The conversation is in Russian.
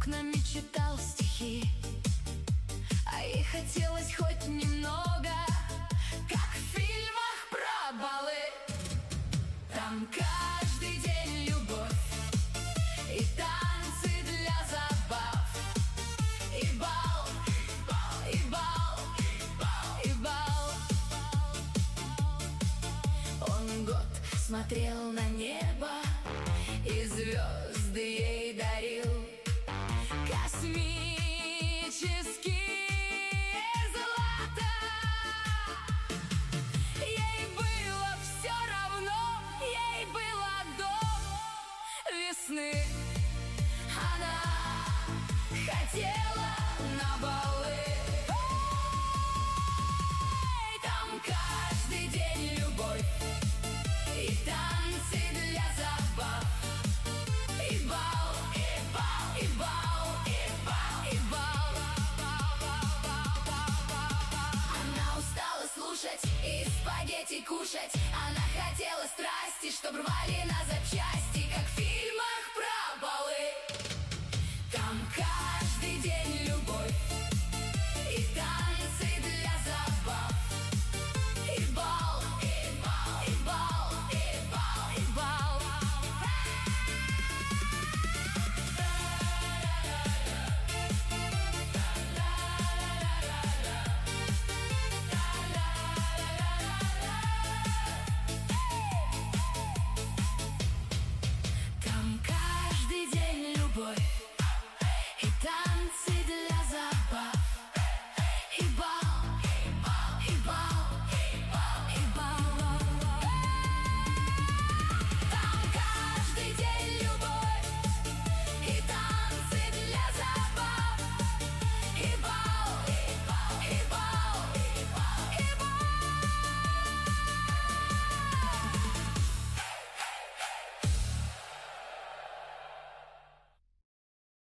окнами читал стихи, а ей хотелось хоть немного, как в фильмах про балы. Там каждый день любовь и танцы для забав, и бал, и бал, и бал. Он год смотрел на небо и звезды ей дарил, космические злата. Ей было все равно, ей было до весны. Она хотела на балы. Там каждый день любовь и танцы для забав, и бал, и бал, и бал, и бал, и бал. Она устала слушать и спагетти кушать. Она хотела страсти, чтоб рвали на запястье.